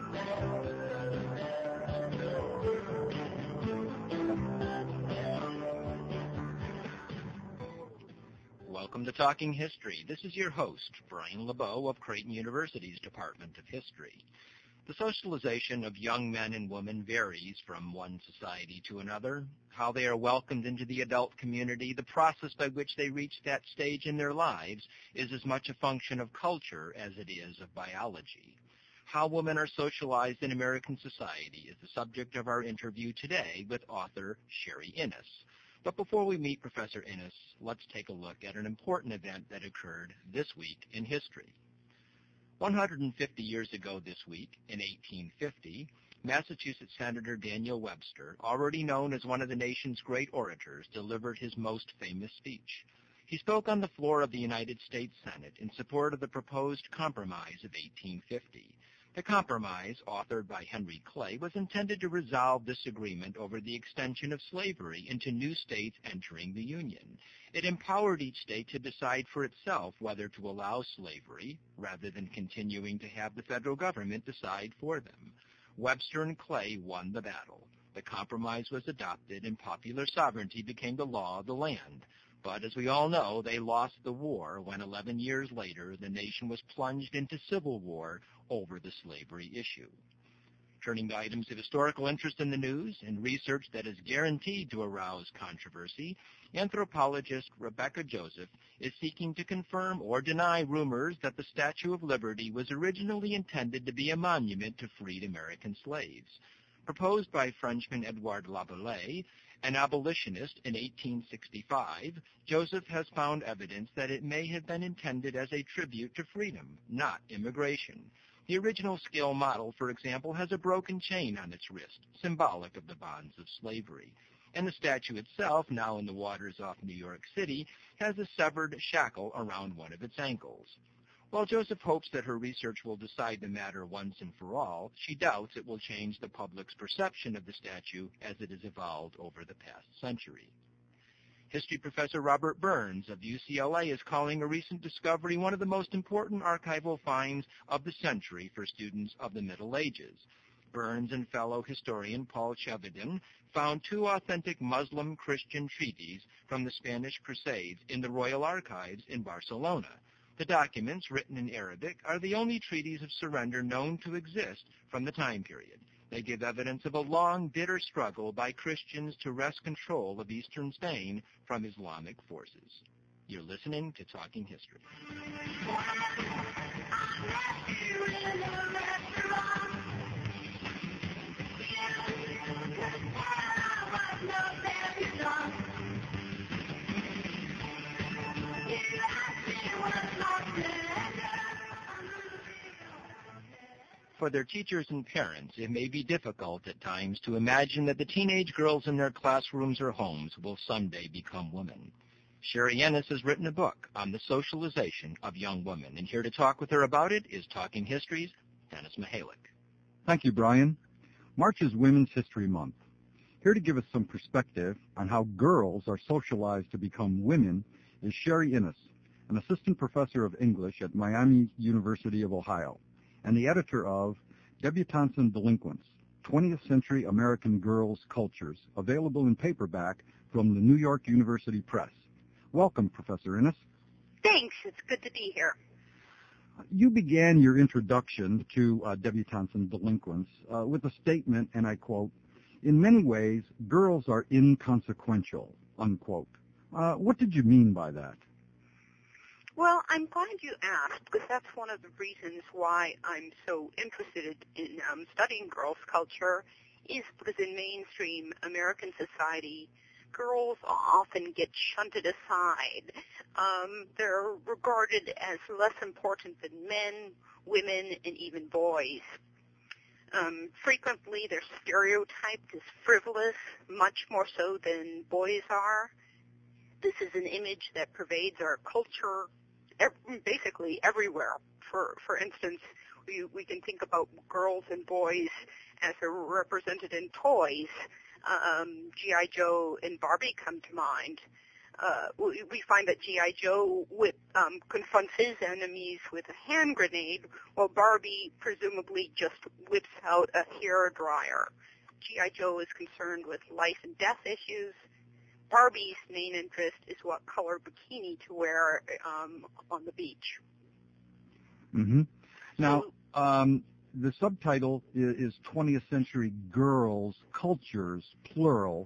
Welcome to Talking History. This is your host, Brian LeBeau of Creighton University's Department of History. The socialization of young men and women varies from one society to another. How they are welcomed into the adult community, the process by which they reach that stage in their lives, is as much a function of culture as it is of biology. How women are socialized in American society is the subject of our interview today with author Sherry Innes. But before we meet Professor Innes, let's take a look at an important event that occurred this week in history. 150 years ago this week, in 1850, Massachusetts Senator Daniel Webster, already known as one of the nation's great orators, delivered his most famous speech. He spoke on the floor of the United States Senate in support of the proposed Compromise of 1850. The compromise, authored by Henry Clay, was intended to resolve disagreement over the extension of slavery into new states entering the Union. It empowered each state to decide for itself whether to allow slavery, rather than continuing to have the federal government decide for them. Webster and Clay won the battle. The compromise was adopted, and popular sovereignty became the law of the land. But as we all know, they lost the war when 11 years later the nation was plunged into civil war over the slavery issue. Turning to items of historical interest in the news and research that is guaranteed to arouse controversy, anthropologist Rebecca Joseph is seeking to confirm or deny rumors that the Statue of Liberty was originally intended to be a monument to freed American slaves. Proposed by Frenchman Edouard Laboulaye, an abolitionist in 1865, Joseph has found evidence that it may have been intended as a tribute to freedom, not immigration. The original scale model, for example, has a broken chain on its wrist, symbolic of the bonds of slavery. And the statue itself, now in the waters off New York City, has a severed shackle around one of its ankles. While Joseph hopes that her research will decide the matter once and for all, she doubts it will change the public's perception of the statue as it has evolved over the past century. History professor Robert Burns of UCLA is calling a recent discovery one of the most important archival finds of the century for students of the Middle Ages. Burns and fellow historian Paul Chevedden found two authentic Muslim Christian treaties from the Spanish Crusades in the Royal Archives in Barcelona. The documents, written in Arabic, are the only treaties of surrender known to exist from the time period. They give evidence of a long, bitter struggle by Christians to wrest control of eastern Spain from Islamic forces. You're listening to Talking History. For their teachers and parents, it may be difficult at times to imagine that the teenage girls in their classrooms or homes will someday become women. Sherry Innes has written a book on the socialization of young women, and here to talk with her about it is Talking History's Dennis Mihalik. Thank you, Brian. March is Women's History Month. Here to give us some perspective on how girls are socialized to become women is Sherry Innes, an assistant professor of English at Miami University of Ohio, and the editor of Debutantes and Delinquents, 20th Century American Girls' Cultures, available in paperback from the New York University Press. Welcome, Professor Innes. Thanks. It's good to be here. You began your introduction to Debutantes and Delinquents with a statement, and I quote, "In many ways, girls are inconsequential," unquote. What did you mean by that? Well, I'm glad you asked, because that's one of the reasons why I'm so interested in studying girls' culture, is because in mainstream American society, girls often get shunted aside. They're regarded as less important than men, women, and even boys. Frequently, they're stereotyped as frivolous, much more so than boys are. This is an image that pervades our culture basically everywhere. For instance, we can think about girls and boys as they're represented in toys. G.I. Joe and Barbie come to mind. we find that G.I. Joe confronts his enemies with a hand grenade, while Barbie presumably just whips out a hair dryer. G.I. Joe is concerned with life and death issues. Barbie's main interest is what color bikini to wear on the beach. Mm-hmm. Now, the subtitle is 20th Century Girls, Cultures, plural.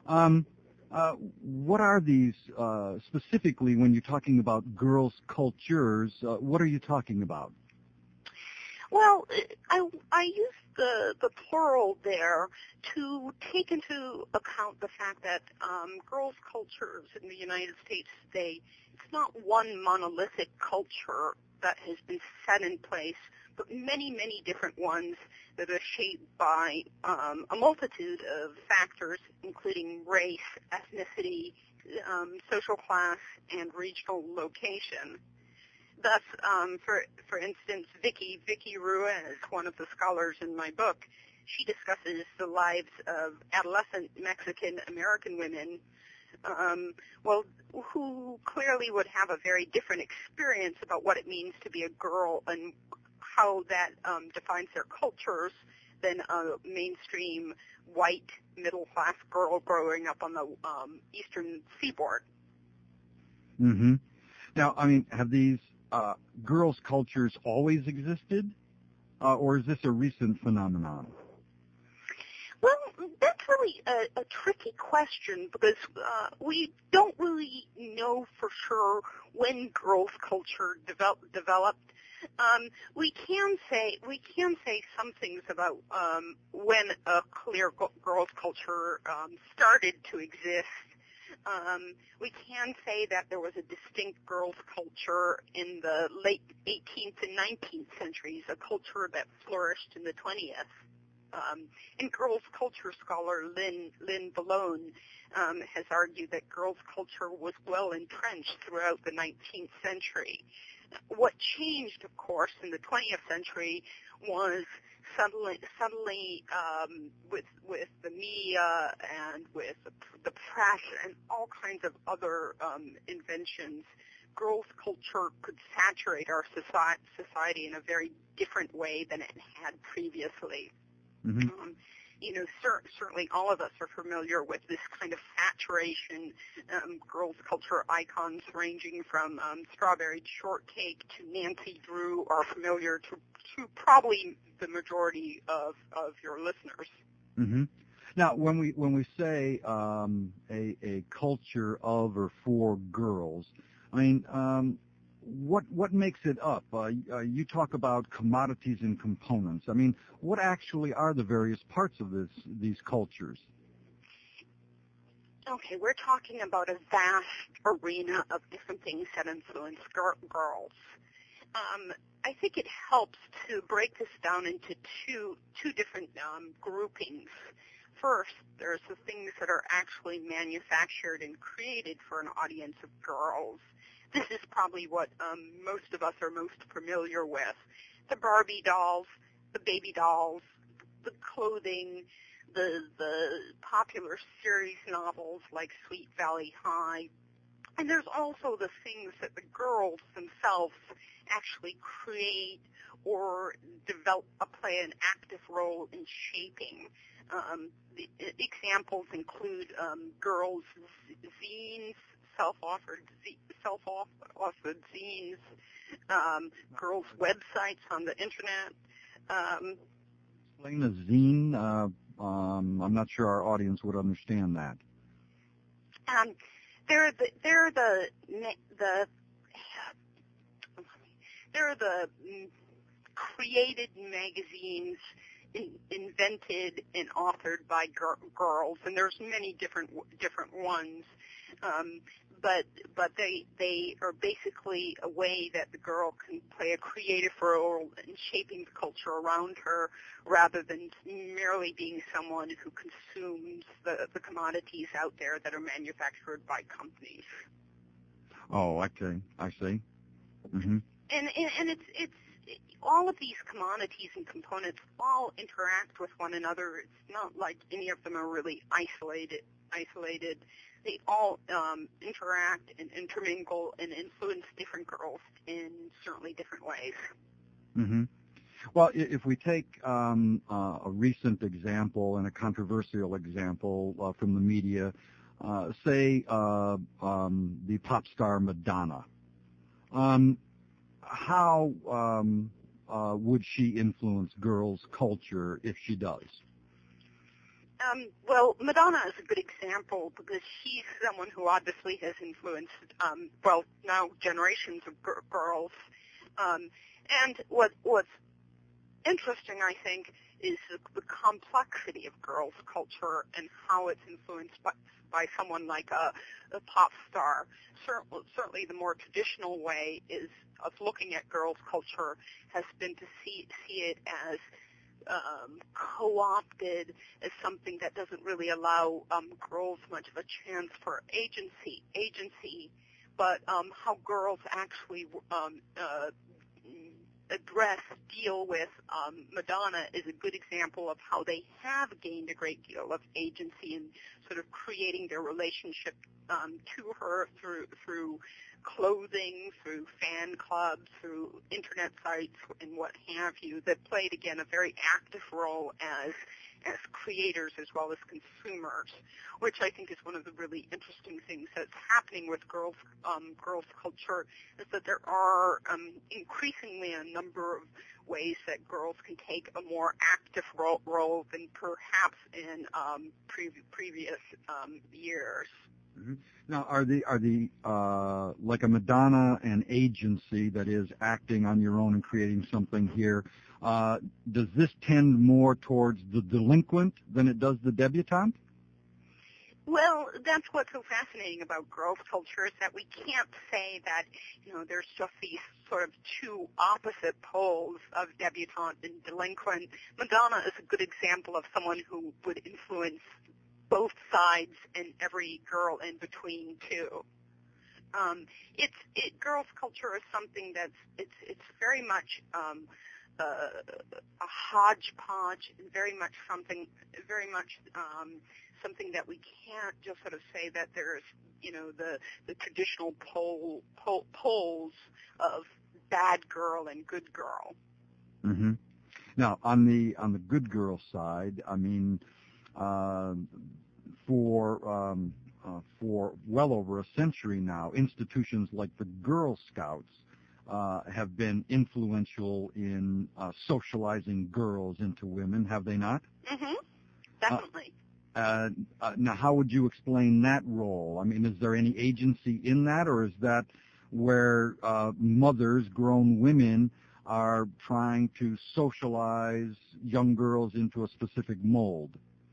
What are these specifically when you're talking about girls' cultures? What are you talking about? Well, I use the plural there to take into account the fact that girls' cultures in the United States today, it's not one monolithic culture that has been set in place, but many, many different ones that are shaped by a multitude of factors, including race, ethnicity, social class, and regional location. Thus, for instance, Vicky Ruiz, one of the scholars in my book, she discusses the lives of adolescent Mexican-American women, who clearly would have a very different experience about what it means to be a girl and how that defines their cultures than a mainstream white middle-class girl growing up on the eastern seaboard. Mm-hmm. Now, I mean, have these girls' cultures always existed, or is this a recent phenomenon? Well, that's really a tricky question because we don't really know for sure when girls' culture developed. We can say some things about when a clear girls' culture started to exist. We can say that there was a distinct girls' culture in the late 18th and 19th centuries, a culture that flourished in the 20th. And girls' culture scholar Lynn Ballone has argued that girls' culture was well entrenched throughout the 19th century. What changed, of course, in the 20th century was suddenly with the media and with the press and all kinds of other inventions, girls' culture could saturate our society in a very different way than it had previously. Mm-hmm. Certainly all of us are familiar with this kind of saturation. Girls' culture icons ranging from Strawberry Shortcake to Nancy Drew are familiar to probably the majority of your listeners. Mm-hmm. Now, when we say a culture of or for girls, I mean, what makes it up? You talk about commodities and components. I mean, what actually are the various parts of these cultures? Okay, we're talking about a vast arena of different things that influence girls. I think it helps to break this down into two different groupings. First, there's the things that are actually manufactured and created for an audience of girls. This is probably what most of us are most familiar with. The Barbie dolls, the baby dolls, the clothing, the popular series novels like Sweet Valley High. And there's also the things that the girls themselves actually create or play an active role in shaping. The examples include girls' zines, self-authored zines, girls' websites on the internet. Explain a zine. I'm not sure our audience would understand that. They're the created magazines invented and authored by girls, and there's many different ones. But they are basically a way that the girl can play a creative role in shaping the culture around her rather than merely being someone who consumes the commodities out there that are manufactured by companies. Oh, okay. I see. Mm-hmm. And it's all of these commodities and components all interact with one another. It's not like any of them are really isolated isolated. They all interact and intermingle and influence different girls in certainly different ways. Mm-hmm. Well, if we take a recent example and a controversial example from the media, say the pop star Madonna, how would she influence girls' culture if she does? Well, Madonna is a good example because she's someone who obviously has influenced, now generations of girls. And what's interesting, I think, is the complexity of girls' culture and how it's influenced by someone like a pop star. Certainly the more traditional way of looking at girls' culture has been to see it as co-opted, as something that doesn't really allow girls much of a chance for agency, but how girls actually deal with Madonna is a good example of how they have gained a great deal of agency in sort of creating their relationship to her through clothing, through fan clubs, through internet sites, and what have you, that played, again, a very active role as creators as well as consumers, which I think is one of the really interesting things that's happening with girls culture, is that there are increasingly a number of ways that girls can take a more active role than perhaps in previous years. Mm-hmm. Now, are the like a Madonna an agency that is acting on your own and creating something here? Does this tend more towards the delinquent than it does the debutante? Well, that's what's so fascinating about girls' culture, is that we can't say that, there's just these sort of two opposite poles of debutante and delinquent. Madonna is a good example of someone who would influence both sides and every girl in between too. Girls' culture is something that's it's very much a hodgepodge, very much something that we can't just sort of say that there's the traditional poles of bad girl and good girl. Mm-hmm. Now, on the good girl side, I mean, for well over a century now, institutions like the Girl Scouts have been influential in socializing girls into women, have they not? Mm-hmm. Definitely. Now, how would you explain that role? I mean, is there any agency in that, or is that where mothers, grown women, are trying to socialize young girls into a specific mold?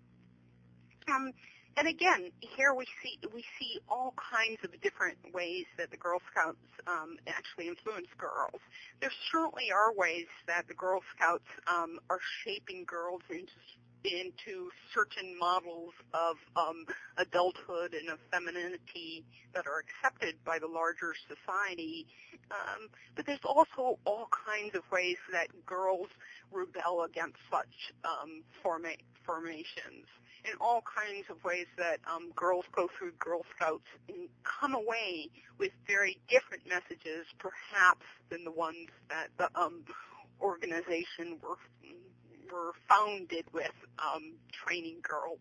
And again, here we see all kinds of different ways that the Girl Scouts actually influence girls. There certainly are ways that the Girl Scouts are shaping girls into certain models of adulthood and of femininity that are accepted by the larger society. But there's also all kinds of ways that girls rebel against such formations, and all kinds of ways that girls go through Girl Scouts and come away with very different messages, perhaps, than the ones that the organization were founded with, training girls.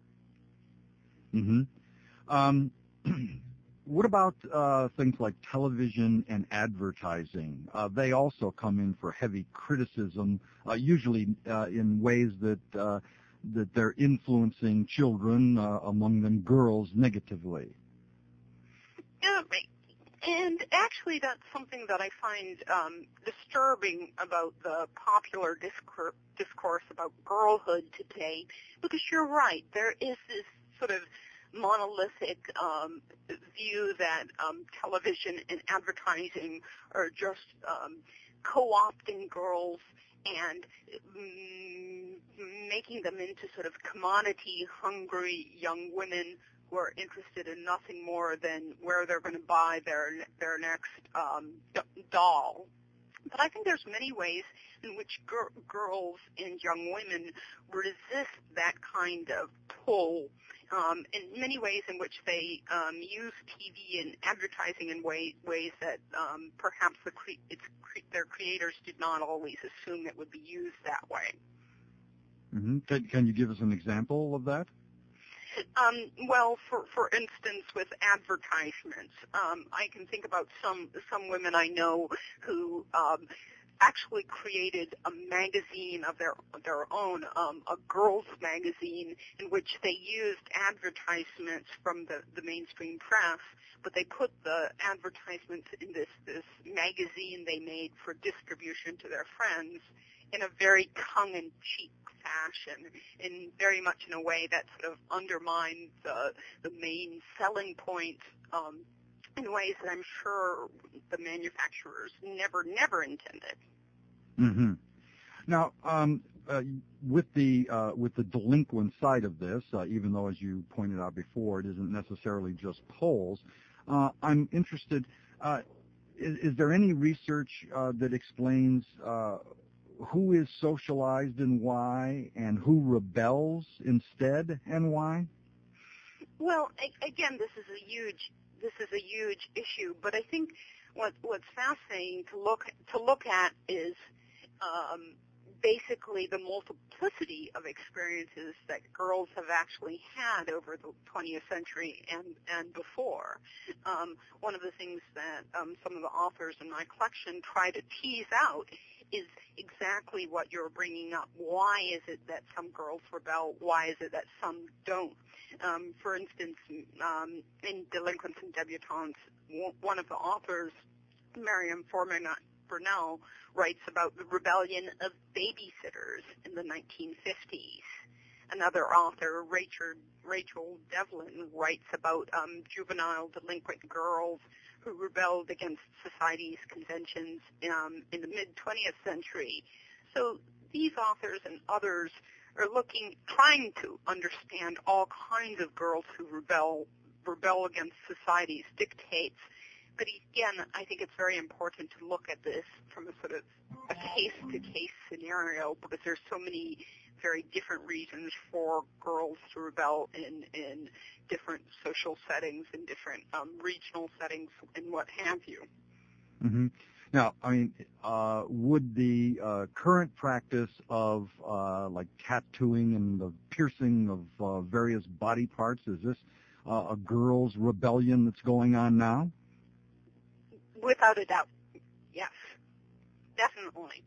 Mm-hmm. What about things like television and advertising? They also come in for heavy criticism, usually in ways that they're influencing children, among them girls, negatively. Yeah, and actually that's something that I find disturbing about the popular discourse about girlhood today, because you're right, there is this sort of monolithic view that television and advertising are just co-opting girls and making them into sort of commodity-hungry young women who are interested in nothing more than where they're going to buy their next doll. But I think there's many ways in which girls and young women resist that kind of pull, in many ways in which they use TV and advertising in ways that perhaps their creators did not always assume it would be used that way. Mm-hmm. Can you give us an example of that? Well, for instance, with advertisements, I can think about some women I know who actually created a magazine of their own, a girls' magazine, in which they used advertisements from the mainstream press, but they put the advertisements in this magazine they made for distribution to their friends in a very tongue-in-cheek fashion, and very much in a way that sort of undermines the main selling point in ways that I'm sure the manufacturers never intended. Mm-hmm. Now, with the delinquent side of this, even though, as you pointed out before, it isn't necessarily just polls, I'm interested. Is there any research that explains who is socialized and why, and who rebels instead and why? Well, again, this is a huge issue, but I think what's fascinating to look at is basically the multiplicity of experiences that girls have actually had over the 20th century and before. One of the things that some of the authors in my collection try to tease out is exactly what you're bringing up. Why is it that some girls rebel? Why is it that some don't? For instance, in Delinquents and Debutantes, one of the authors, Miriam Fournier-Burnell, writes about the rebellion of babysitters in the 1950s. Another author, Rachel Devlin, writes about juvenile delinquent girls who rebelled against society's conventions in the mid-20th century. So these authors and others are trying to understand all kinds of girls who rebel against society's dictates. But again, I think it's very important to look at this from a sort of a case-to-case scenario, because there's so many very different reasons for girls to rebel in different social settings, in different regional settings, and what have you. Mm-hmm. Now, I mean, would the current practice of like tattooing and the piercing of various body parts, is this a girls' rebellion that's going on now? Without a doubt, yes, definitely.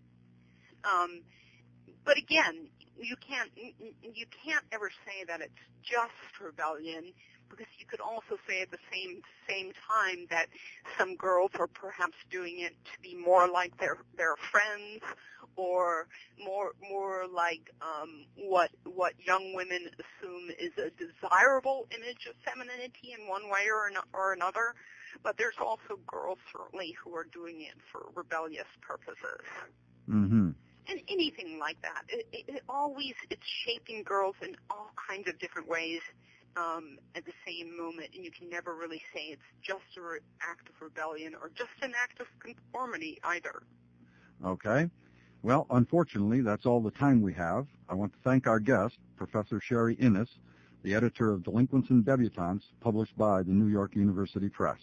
But again, you can't ever say that it's just rebellion, because you could also say at the same time that some girls are perhaps doing it to be more like their friends, or more like what young women assume is a desirable image of femininity in one way or another. But there's also girls certainly who are doing it for rebellious purposes. Mm-hmm. And anything like that. It's shaping girls in all kinds of different ways at the same moment, and you can never really say it's just an act of rebellion or just an act of conformity either. Okay. Well, unfortunately, that's all the time we have. I want to thank our guest, Professor Sherry Innes, the editor of Delinquents and Debutantes, published by the New York University Press.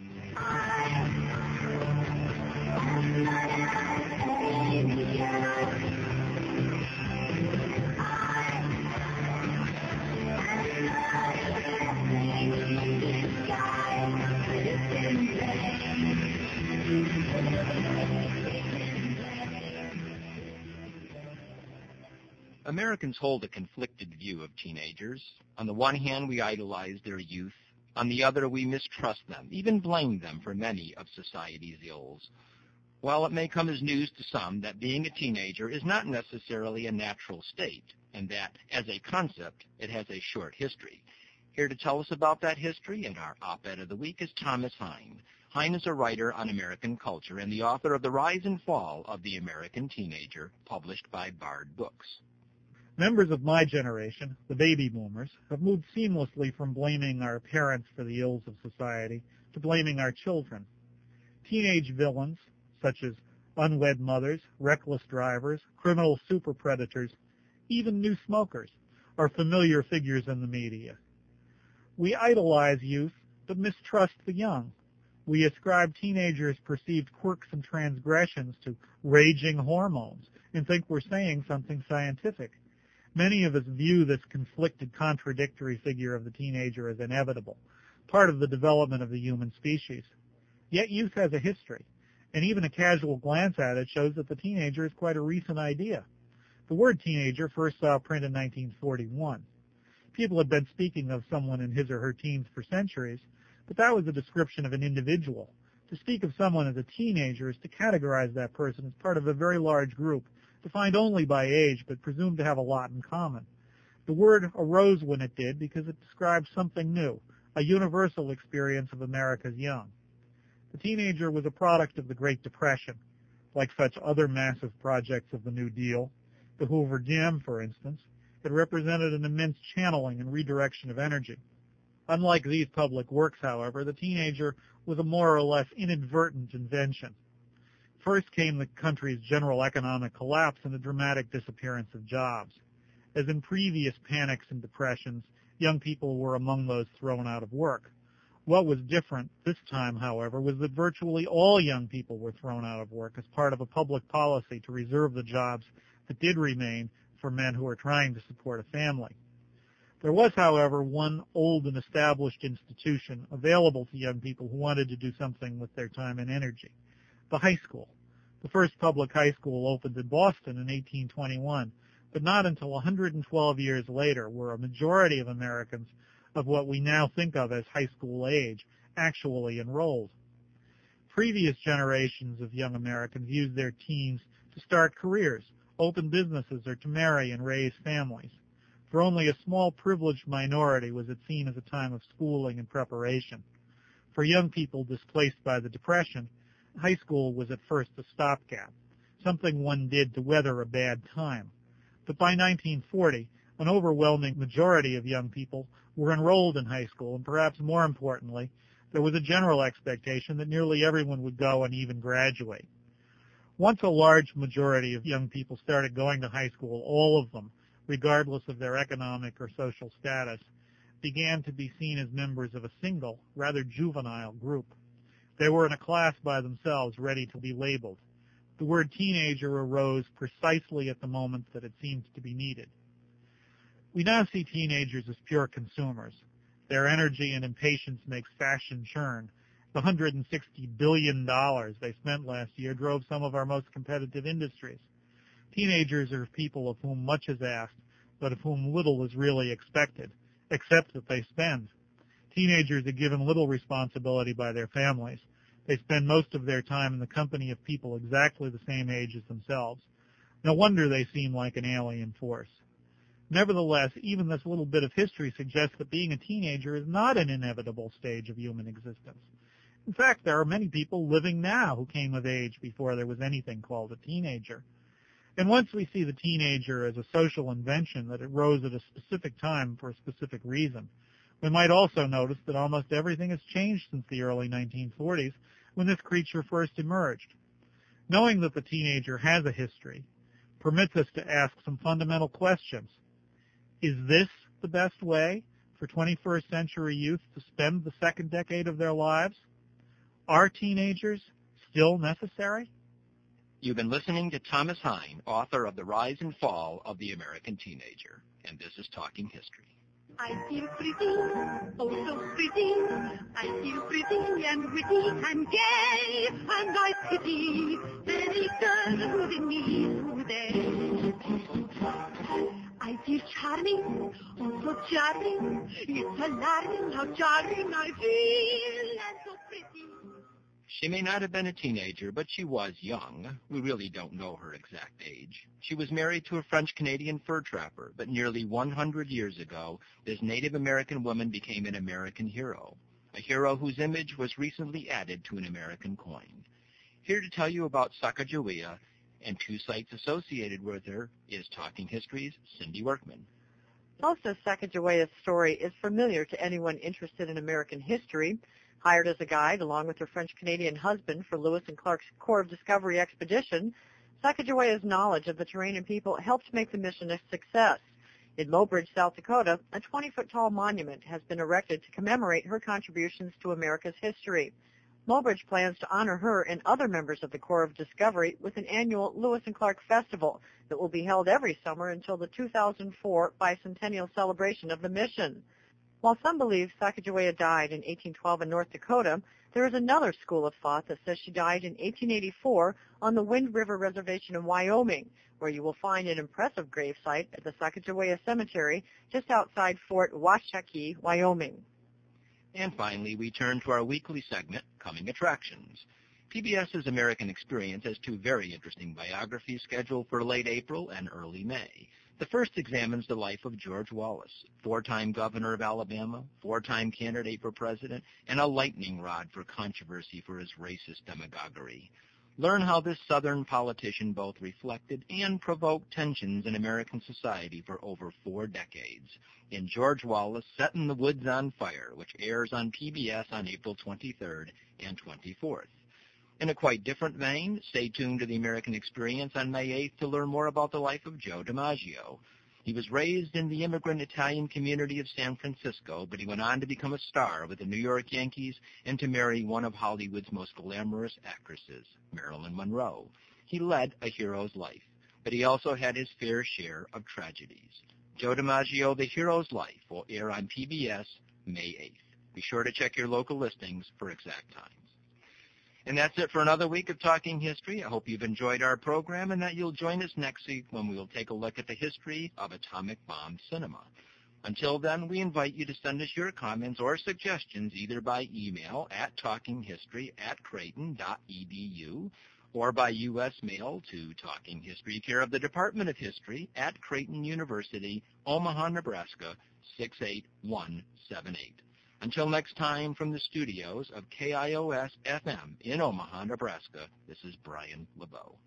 Americans hold a conflicted view of teenagers. On the one hand, we idolize their youth. On the other, we mistrust them, even blame them for many of society's ills. While it may come as news to some that being a teenager is not necessarily a natural state, and that, as a concept, it has a short history. Here to tell us about that history in our op-ed of the week is Thomas Hein. Hein is a writer on American culture and the author of The Rise and Fall of the American Teenager, published by Bard Books. Members of my generation, the baby boomers, have moved seamlessly from blaming our parents for the ills of society to blaming our children. Teenage villains, such as Unwed mothers, reckless drivers, criminal super predators, even new smokers are familiar figures in the media. We idolize youth, but mistrust the young. We ascribe teenagers' perceived quirks and transgressions to raging hormones and think we're saying something scientific. Many of us view this conflicted, contradictory figure of the teenager as inevitable, part of the development of the human species. Yet youth has a history, and even a casual glance at it shows that the teenager is quite a recent idea. The word teenager first saw print in 1941. People had been speaking of someone in his or her teens for centuries, but that was a description of an individual. To speak of someone as a teenager is to categorize that person as part of a very large group, defined only by age, but presumed to have a lot in common. The word arose when it did because it described something new, a universal experience of America's young. The teenager was a product of the Great Depression. Like such other massive projects of the New Deal, the Hoover Dam, for instance, it represented an immense channeling and redirection of energy. Unlike these public works, however, the teenager was a more or less inadvertent invention. First came the country's general economic collapse and the dramatic disappearance of jobs. As in previous panics and depressions, young people were among those thrown out of work. What was different this time, however, was that virtually all young people were thrown out of work as part of a public policy to reserve the jobs that did remain for men who were trying to support a family. There was, however, one old and established institution available to young people who wanted to do something with their time and energy: the high school. The first public high school opened in Boston in 1821, but not until 112 years later were a majority of Americans of what we now think of as high school age actually enrolled. Previous generations of young Americans used their teens to start careers, open businesses, or to marry and raise families. For only a small privileged minority was it seen as a time of schooling and preparation. For young people displaced by the Depression, high school was at first a stopgap, something one did to weather a bad time. But by 1940, an overwhelming majority of young people were enrolled in high school, and perhaps more importantly, there was a general expectation that nearly everyone would go and even graduate. Once a large majority of young people started going to high school, all of them, regardless of their economic or social status, began to be seen as members of a single, rather juvenile group. They were in a class by themselves, ready to be labeled. The word teenager arose precisely at the moment that it seemed to be needed. We now see teenagers as pure consumers. Their energy and impatience makes fashion churn. The $160 billion they spent last year drove some of our most competitive industries. Teenagers are people of whom much is asked, but of whom little is really expected, except that they spend. Teenagers are given little responsibility by their families. They spend most of their time in the company of people exactly the same age as themselves. No wonder they seem like an alien force. Nevertheless, even this little bit of history suggests that being a teenager is not an inevitable stage of human existence. In fact, there are many people living now who came of age before there was anything called a teenager. And once we see the teenager as a social invention that arose at a specific time for a specific reason, we might also notice that almost everything has changed since the early 1940s when this creature first emerged. Knowing that the teenager has a history permits us to ask some fundamental questions. Is this the best way for 21st century youth to spend the second decade of their lives? Are teenagers still necessary? You've been listening to Thomas Hein, author of The Rise and Fall of the American Teenager, and this is Talking History. I feel pretty, oh so pretty. I feel pretty and witty and gay, and I pity any girl who's in me today. I feel charming, oh so charming. It's alarming how charming I feel, and so pretty. She may not have been a teenager, but she was young. We really don't know her exact age. She was married to a French-Canadian fur trapper, but nearly 100 years ago, this Native American woman became an American hero, a hero whose image was recently added to an American coin. Here to tell you about Sacagawea and two sites associated with her is Talking History's Cindy Workman. Also, Sacagawea's story is familiar to anyone interested in American history. Hired as a guide along with her French-Canadian husband for Lewis and Clark's Corps of Discovery expedition, Sacagawea's knowledge of the terrain and people helped make the mission a success. In Mobridge, South Dakota, a 20-foot-tall monument has been erected to commemorate her contributions to America's history. Mobridge plans to honor her and other members of the Corps of Discovery with an annual Lewis and Clark Festival that will be held every summer until the 2004 bicentennial celebration of the mission. While some believe Sacagawea died in 1812 in North Dakota, there is another school of thought that says she died in 1884 on the Wind River Reservation in Wyoming, where you will find an impressive gravesite at the Sacagawea Cemetery just outside Fort Washakie, Wyoming. And finally, we turn to our weekly segment, Coming Attractions. PBS's American Experience has two very interesting biographies scheduled for late April and early May. The first examines the life of George Wallace, four-time governor of Alabama, four-time candidate for president, and a lightning rod for controversy for his racist demagoguery. Learn how this Southern politician both reflected and provoked tensions in American society for over 4 decades. In George Wallace, Setting the Woods on Fire, which airs on PBS on April 23rd and 24th. In a quite different vein, stay tuned to the American Experience on May 8th to learn more about the life of Joe DiMaggio. He was raised in the immigrant Italian community of San Francisco, but he went on to become a star with the New York Yankees and to marry one of Hollywood's most glamorous actresses, Marilyn Monroe. He led a hero's life, but he also had his fair share of tragedies. Joe DiMaggio, The Hero's Life, will air on PBS May 8th. Be sure to check your local listings for exact times. And that's it for another week of Talking History. I hope you've enjoyed our program and that you'll join us next week when we will take a look at the history of atomic bomb cinema. Until then, we invite you to send us your comments or suggestions either by email at talkinghistory@creighton.edu or by U.S. mail to Talking History, care of the Department of History at Creighton University, Omaha, Nebraska, 68178. Until next time, from the studios of KIOS-FM in Omaha, Nebraska, this is Brian LeBeau.